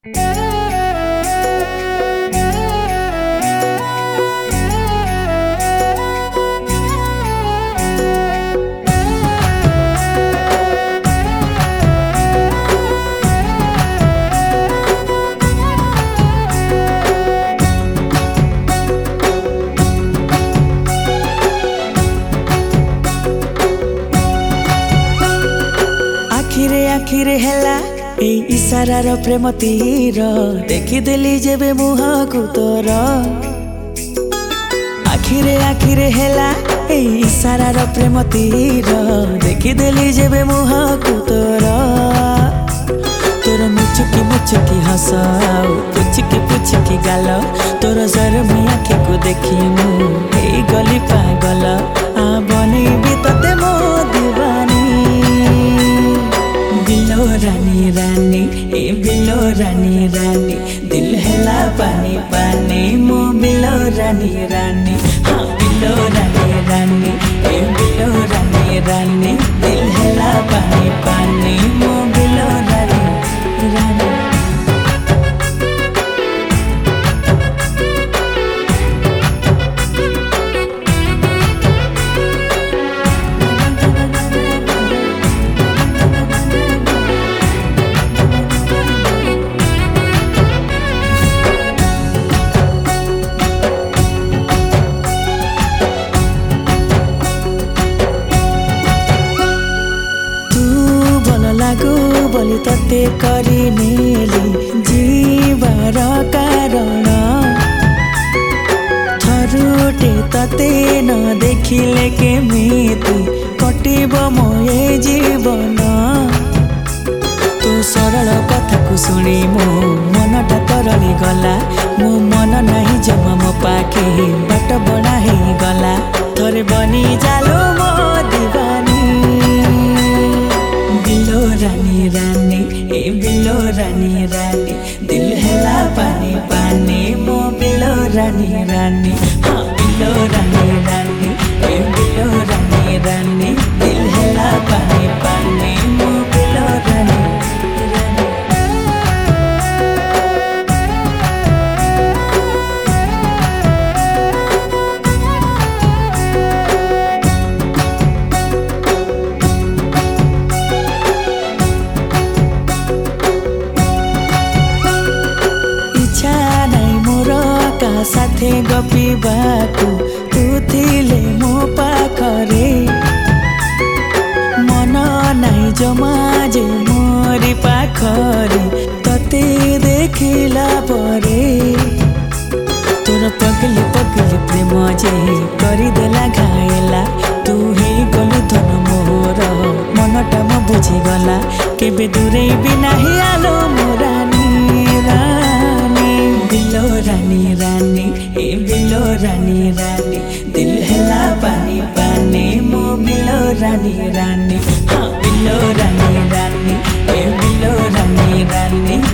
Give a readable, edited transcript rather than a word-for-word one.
आखिरे हेला ए इशारार प्रेम तीर देखिदेली जेबे मुहकु तोर आखिरे हेला ए इशारार प्रेम तीर देखिदेली जेबे मुहकु तोर मुचुकी हस पुचुकी गाल तोर शरमी आखि को देखी मु गली पागल आ बनैबी तते मो दीवानी बिलो रानी रानी ए बिलो रानी रानी दिल हेला पानी पानी मो बिलो रानी रानी हाँ बिलो रानी रानी ए बिलो रानी रानी दिल हेला पानी पानी मो बिलो रानी रानी। लागू बोली तते करी नेली जीवार कारण थरुटे तते न देखिले केमिति कटिब मोए जीवन तू सरल कथा को शुणी मो मनटा तरली गला मो मन नहीं जमा मो पाखे बाट बना हे गला थरे बनी जालो मो दीवानी बिलो रानी रानी ए बिलो रानी रानी दिल हेला पानी पानी मो बिलो रानी रानी हाँ बिलो रानी रानी ए बिलो रानी रानी दिल हेला पानी पानी मो बिलो रानी रानी। साथे गपिबाकु तू थिले मो पाखरे मन नाई जमा जे मोरी पाखरे तते देखिला परे तोर पगली प्रेम जे करिदेला घायला तू हे गलु धन मोर मनटा म बुझिगला केबे दूरे भी नाही आलो मोरानी रानी बिलो रानी रानी ए बिलो रानी रानी दिल हेला पानी पानी मो बिलो रानी रानी हाँ बिलो रानी रानी ए बिलो रानी रानी